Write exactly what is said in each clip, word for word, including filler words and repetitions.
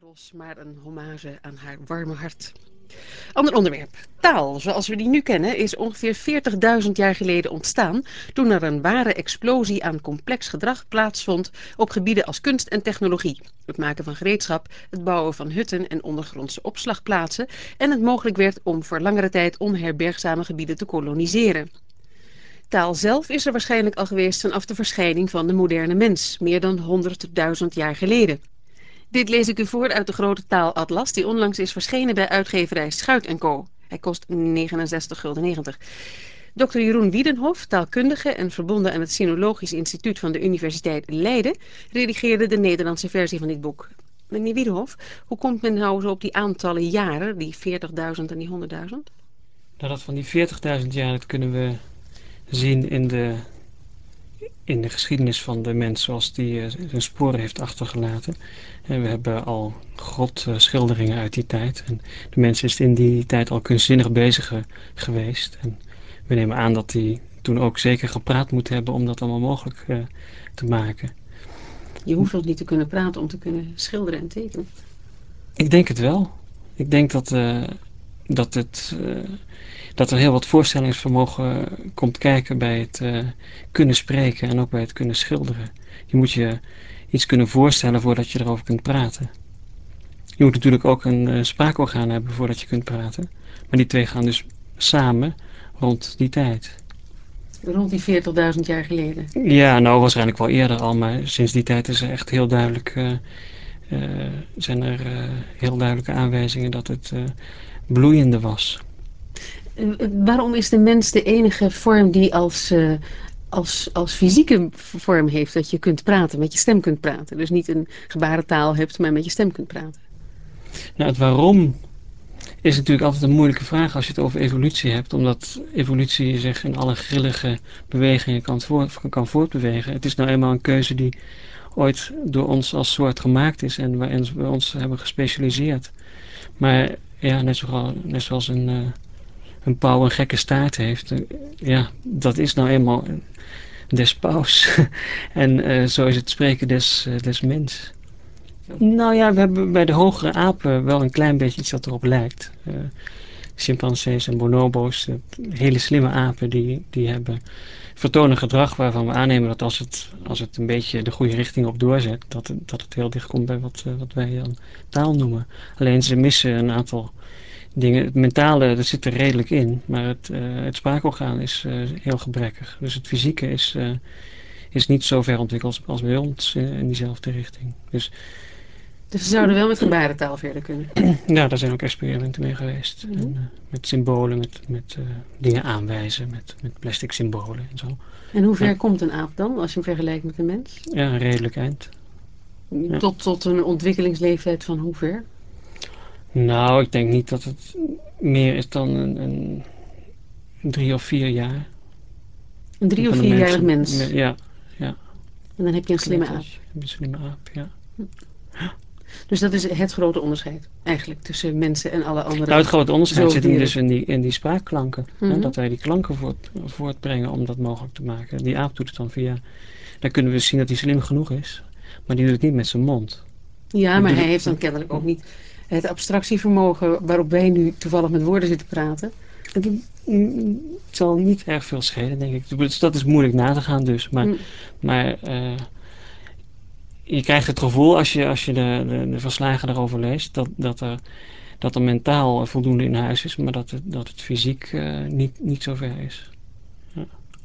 Bos, maar een hommage aan haar warme hart. Ander onderwerp. Taal, zoals we die nu kennen, is ongeveer veertigduizend jaar geleden ontstaan toen er een ware explosie aan complex gedrag plaatsvond op gebieden als kunst en technologie. Het maken van gereedschap, het bouwen van hutten en ondergrondse opslagplaatsen en het mogelijk werd om voor langere tijd onherbergzame gebieden te koloniseren. Taal zelf is er waarschijnlijk al geweest vanaf de verschijning van de moderne mens, meer dan honderdduizend jaar geleden. Dit lees ik u voor uit de grote taalatlas die onlangs is verschenen bij uitgeverij Schuit en Co. Hij kost negenenzestig gulden negentig. dokter Jeroen Wiedenhof, taalkundige en verbonden aan het Sinologisch Instituut van de Universiteit Leiden, redigeerde de Nederlandse versie van dit boek. Meneer Wiedenhof, hoe komt men nou zo op die aantallen jaren, die veertigduizend en die honderdduizend? Nou, dat van die veertigduizend jaar, dat kunnen we zien in de, in de geschiedenis van de mens zoals die uh, zijn sporen heeft achtergelaten. En we hebben al grotschilderingen uit die tijd. En de mens is in die tijd al kunstzinnig bezig uh, geweest. En we nemen aan dat hij toen ook zeker gepraat moet hebben om dat allemaal mogelijk uh, te maken. Je hoeft ook niet te kunnen praten om te kunnen schilderen en tekenen. Ik denk het wel. Ik denk dat, uh, dat het... Uh, dat er heel wat voorstellingsvermogen komt kijken bij het uh, kunnen spreken en ook bij het kunnen schilderen. Je moet je iets kunnen voorstellen voordat je erover kunt praten. Je moet natuurlijk ook een uh, spraakorgaan hebben voordat je kunt praten. Maar die twee gaan dus samen rond die tijd. Rond die veertigduizend jaar geleden. Ja, nou waarschijnlijk wel eerder al, maar sinds die tijd is er echt heel duidelijk, uh, uh, zijn er uh, heel duidelijke aanwijzingen dat het uh, bloeiende was. Uh, waarom is de mens de enige vorm die als, uh, als, als fysieke vorm heeft dat je kunt praten, met je stem kunt praten? Dus niet een gebarentaal hebt, maar met je stem kunt praten. Nou, het waarom is natuurlijk altijd een moeilijke vraag als je het over evolutie hebt, omdat evolutie zich in alle grillige bewegingen kan, voort, kan voortbewegen. Het is nou eenmaal een keuze die ooit door ons als soort gemaakt is en waarin we ons hebben gespecialiseerd. Maar ja, net, zo, net zoals een, uh, een pauw een gekke staart heeft, uh, ja, dat is nou eenmaal des paus. en uh, zo is het spreken des, uh, des mens. Nou ja, we hebben bij de hogere apen wel een klein beetje iets dat erop lijkt. Uh, chimpansees en bonobo's, hele slimme apen, die, die hebben vertonen gedrag waarvan we aannemen dat als het, als het een beetje de goede richting op doorzet, dat het, dat het heel dicht komt bij wat, wat wij dan taal noemen. Alleen ze missen een aantal dingen. Het mentale, dat zit er redelijk in, maar het, uh, het spraakorgaan is uh, heel gebrekkig. Dus het fysieke is, uh, is niet zo ver ontwikkeld als bij ons in, in diezelfde richting. Dus Dus ze zouden wel met gebarentaal verder kunnen. ja, daar zijn ook experimenten mee geweest. Mm-hmm. En, uh, met symbolen, met, met uh, dingen aanwijzen, met, met plastic symbolen en zo. En hoe ver Maar, komt een aap dan, als je hem vergelijkt met een mens? ja, een redelijk eind. Ja. Tot, tot een ontwikkelingsleeftijd van hoe ver? Nou, ik denk niet dat het meer is dan een, een drie of vier jaar. Een drie- of Van de vierjarig mensen. mens. Ja, ja. En dan heb je een slimme aap. Knettertje, een slimme aap, ja. Dus dat is het grote onderscheid, eigenlijk, tussen mensen en alle andere Nou, het grote onderscheid zit hem zoogdieren. dus in die, in die spraakklanken. Mm-hmm. Hè, dat wij die klanken voort, voortbrengen om dat mogelijk te maken. Die aap doet het dan via... Dan kunnen we zien dat hij slim genoeg is. Maar die doet het niet met zijn mond. Ja, Die maar doet hij het, heeft dan kennelijk ook niet het abstractievermogen waarop wij nu toevallig met woorden zitten praten. het, het zal niet erg veel schelen, denk ik. Dus dat is moeilijk na te gaan dus. Maar, Mm. maar uh, je krijgt het gevoel als je, als je de, de, de verslagen daarover leest... dat, dat, er, dat er mentaal voldoende in huis is... maar dat het, dat het fysiek uh, niet, niet zo ver is. Ja.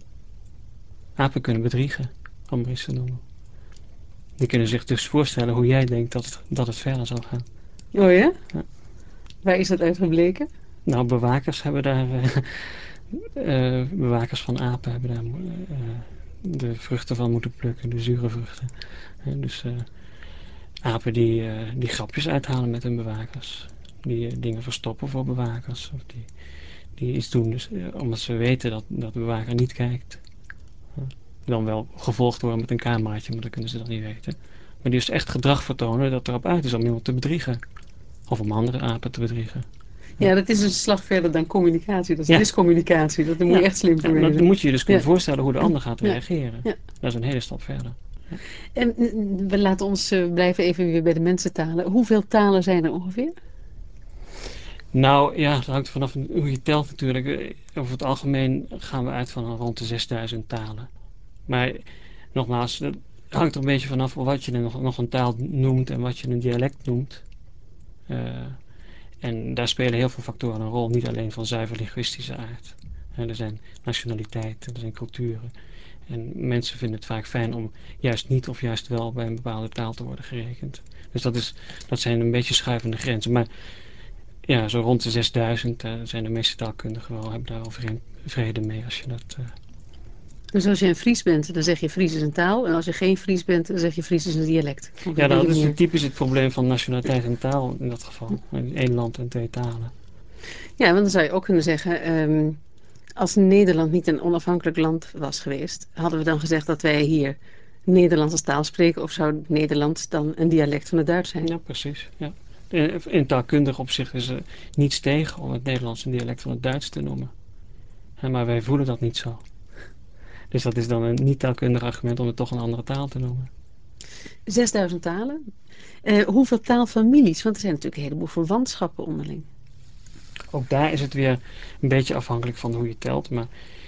Apen kunnen bedriegen, om maar eens te noemen. Die kunnen zich dus voorstellen hoe jij denkt dat het, dat het verder zal gaan. Oh ja? Ja. Waar is dat uit gebleken? Nou, bewakers hebben daar... Uh, uh, bewakers van apen hebben daar... Uh, de vruchten van moeten plukken, de zure vruchten. Uh, dus uh, apen die, uh, die grapjes uithalen met hun bewakers. Die uh, dingen verstoppen voor bewakers. Of die, die iets doen, dus, uh, omdat ze weten dat, dat de bewaker niet kijkt. Uh, dan wel gevolgd worden met een cameraatje, maar dat kunnen ze dan niet weten. Maar die dus echt gedrag vertonen dat erop uit is om iemand te bedriegen. Of om andere apen te bedriegen. Ja, ja, dat is een slag verder dan communicatie. Dat is ja. discommunicatie. Dat, daar moet ja. je echt slim voor ja, wezen. dan moet je je dus kunnen ja. voorstellen hoe de ander gaat Ja. reageren. Ja. Dat is een hele stap verder. En mm, we laten ons uh, blijven even weer bij de mensentalen. Hoeveel talen zijn er ongeveer? Nou ja, dat hangt vanaf hoe je telt natuurlijk. Eh, Over het algemeen gaan we uit van rond de zesduizend talen. Maar nogmaals, het hangt er een beetje vanaf wat je nog, nog een taal noemt en wat je een dialect noemt. Uh, en daar spelen heel veel factoren een rol, niet alleen van zuiver linguïstische aard. Uh, er zijn nationaliteiten, er zijn culturen. En mensen vinden het vaak fijn om juist niet of juist wel bij een bepaalde taal te worden gerekend. Dus dat, is, dat zijn een beetje schuivende grenzen. Maar ja, zo rond de zesduizend uh, zijn de meeste taalkundigen wel, hebben daar al vrede mee als je dat... Uh... Dus als je een Fries bent, dan zeg je Fries is een taal. En als je geen Fries bent, dan zeg je Fries is een dialect. Ja, Ongeveer op dat die is manier. typisch het probleem van nationaliteit en taal in dat geval. Eén land en twee talen. Ja, want dan zou je ook kunnen zeggen... Um, als Nederland niet een onafhankelijk land was geweest... hadden we dan gezegd dat wij hier Nederlands als taal spreken... of zou Nederlands dan een dialect van het Duits zijn? Ja, precies. Ja. In, in taalkundig opzicht is er niets tegen om het Nederlands een dialect van het Duits te noemen. Maar wij voelen dat niet zo. Dus dat is dan een niet-taalkundig argument om het toch een andere taal te noemen. zesduizend talen. Uh, hoeveel taalfamilies? Want er zijn natuurlijk een heleboel verwantschappen onderling. Ook daar is het weer een beetje afhankelijk van hoe je telt. Maar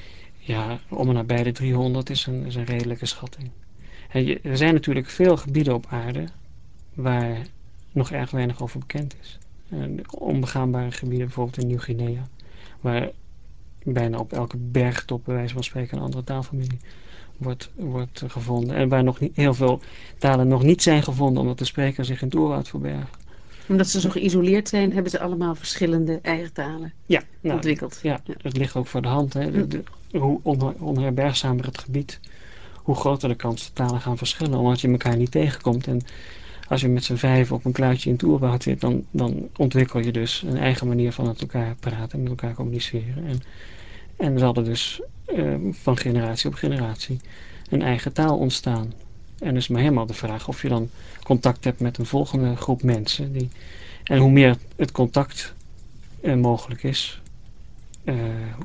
ja, om en nabij de driehonderd is een, is een redelijke schatting. En je, er zijn natuurlijk veel gebieden op aarde waar nog erg weinig over bekend is. En onbegaanbare gebieden, bijvoorbeeld in Nieuw-Guinea, waar bijna op elke bergtop, bij wijze van spreken, een andere taalfamilie wordt, wordt gevonden. En waar nog niet, heel veel talen nog niet zijn gevonden, omdat de spreker zich in het oerwoud verbergen. Omdat ze zo geïsoleerd zijn, hebben ze allemaal verschillende eigen talen Ja, nou, ontwikkeld. ja, Ja. het ligt ook voor de hand. Hè. De, de, hoe on, onherbergzamer het gebied, hoe groter de kans dat talen gaan verschillen, omdat je elkaar niet tegenkomt. En als je met z'n vijf op een kluitje in het oerwoud zit, dan, dan ontwikkel je dus een eigen manier van met elkaar praten en met elkaar communiceren. En, en zal er dus uh, van generatie op generatie een eigen taal ontstaan. En is maar helemaal de vraag of je dan contact hebt met een volgende groep mensen. Die, en hoe meer het contact uh, mogelijk is, uh,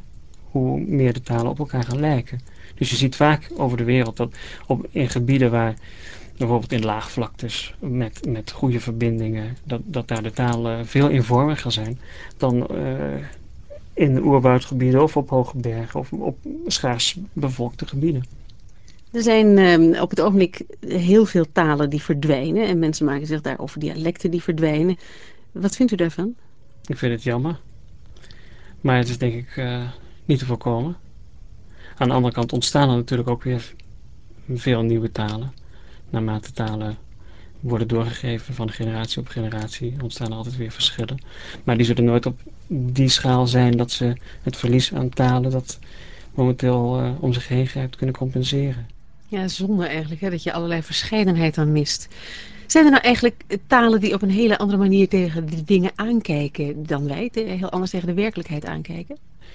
hoe meer de talen op elkaar gaan lijken. Dus je ziet vaak over de wereld dat op, in gebieden waar bijvoorbeeld in laagvlaktes met, met goede verbindingen, dat, dat daar de talen veel eenvormiger zijn dan uh, in de oerwoudgebieden of op hoge bergen of op schaars bevolkte gebieden. Er zijn um, op het ogenblik heel veel talen die verdwijnen en mensen maken zich daarover dialecten die verdwijnen. Wat vindt u daarvan? Ik vind het jammer, maar het is denk ik uh, niet te voorkomen. Aan de andere kant ontstaan er natuurlijk ook weer veel nieuwe talen. Naarmate talen worden doorgegeven van generatie op generatie, ontstaan er altijd weer verschillen. Maar die zullen nooit op die schaal zijn dat ze het verlies aan talen dat momenteel uh, om zich heen grijpt kunnen compenseren. Ja, zonde eigenlijk, hè, dat je allerlei verscheidenheid dan mist. Zijn er nou eigenlijk talen die op een hele andere manier tegen de dingen aankijken dan wij, heel anders tegen de werkelijkheid aankijken?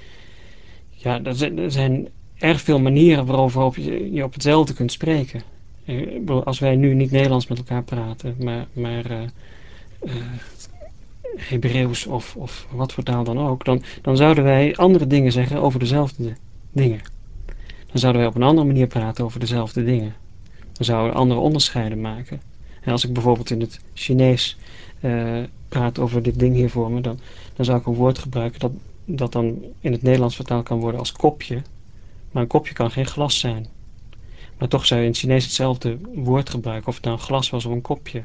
Ja, er zijn, er zijn erg veel manieren waarover je, je op hetzelfde kunt spreken. Als wij nu niet Nederlands met elkaar praten, maar, maar uh, uh, Hebreeuws of, of wat voor taal dan ook, dan, dan zouden wij andere dingen zeggen over dezelfde dingen. Dan zouden wij op een andere manier praten over dezelfde dingen. Dan zouden we andere onderscheiden maken. En als ik bijvoorbeeld in het Chinees uh, praat over dit ding hier voor me, dan, dan zou ik een woord gebruiken dat, dat dan in het Nederlands vertaald kan worden als kopje. Maar een kopje kan geen glas zijn. Maar toch zou je in het Chinees hetzelfde woord gebruiken, of het nou een glas was of een kopje.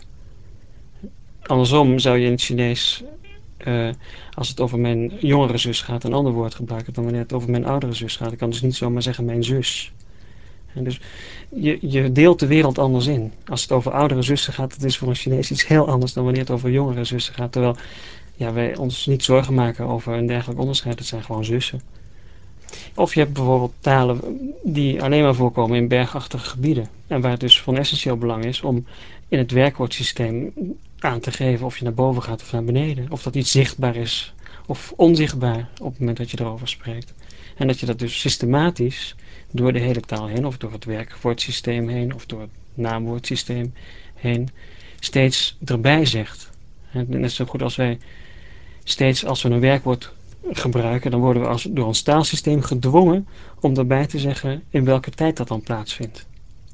Andersom zou je in het Chinees, uh, als het over mijn jongere zus gaat, een ander woord gebruiken dan wanneer het over mijn oudere zus gaat. Ik kan dus niet zomaar zeggen mijn zus. En dus je, je deelt de wereld anders in. Als het over oudere zussen gaat, het is voor een Chinees iets heel anders dan wanneer het over jongere zussen gaat. Terwijl ja, wij ons niet zorgen maken over een dergelijk onderscheid. Het zijn gewoon zussen. Of je hebt bijvoorbeeld talen die alleen maar voorkomen in bergachtige gebieden. En waar het dus van essentieel belang is om in het werkwoordsysteem aan te geven of je naar boven gaat of naar beneden. Of dat iets zichtbaar is of onzichtbaar op het moment dat je erover spreekt. En dat je dat dus systematisch door de hele taal heen, of door het werkwoordsysteem heen, of door het naamwoordsysteem heen, steeds erbij zegt. En net zo goed als wij steeds als we een werkwoord gebruiken, dan worden we als, door ons taalsysteem gedwongen om daarbij te zeggen in welke tijd dat dan plaatsvindt.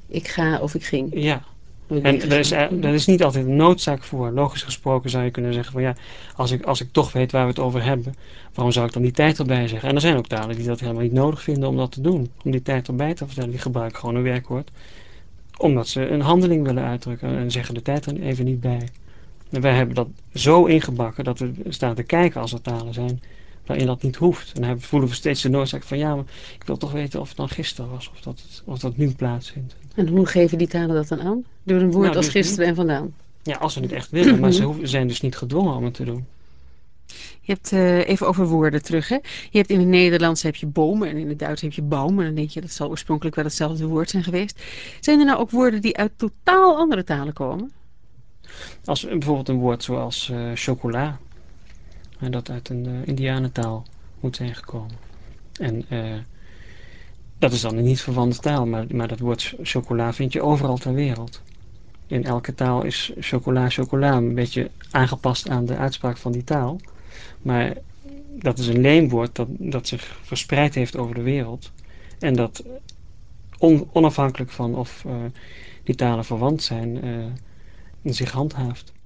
Ik ga of ik ging. Ja. Of ik ben En er is, gegaan. er Mhm. is niet altijd een noodzaak voor. Logisch gesproken zou je kunnen zeggen van ja, als ik, als ik toch weet waar we het over hebben, waarom zou ik dan die tijd erbij zeggen? En er zijn ook talen die dat helemaal niet nodig vinden om dat te doen. Om die tijd erbij te vertellen. Die gebruiken gewoon een werkwoord. Omdat ze een handeling willen uitdrukken en zeggen de tijd er even niet bij. En wij hebben dat zo ingebakken dat we staan te kijken als er talen zijn waarin dat niet hoeft. En dan voelen we steeds de noodzaak van ja, maar ik wil toch weten of het dan gisteren was of dat, het, of dat nu plaatsvindt. En hoe geven die talen dat dan aan? Door een woord Nou, als dus gisteren niet. en vandaan. Ja, als ze het echt willen, maar ze zijn dus niet gedwongen om het te doen. Je hebt uh, even over woorden terug. Hè? Je hebt in het Nederlands heb je bomen en in het Duits heb je baum. En dan denk je dat zal oorspronkelijk wel hetzelfde woord zijn geweest. Zijn er nou ook woorden die uit totaal andere talen komen? Als bijvoorbeeld een woord zoals uh, chocola, uh, dat uit een uh, Indianentaal moet zijn gekomen. En uh, dat is dan een niet verwante taal, maar, maar dat woord chocola vind je overal ter wereld. In elke taal is chocola chocola een beetje aangepast aan de uitspraak van die taal. Maar dat is een leenwoord dat, dat zich verspreid heeft over de wereld. En dat on, onafhankelijk van of uh, die talen verwant zijn, uh, zich handhaaft.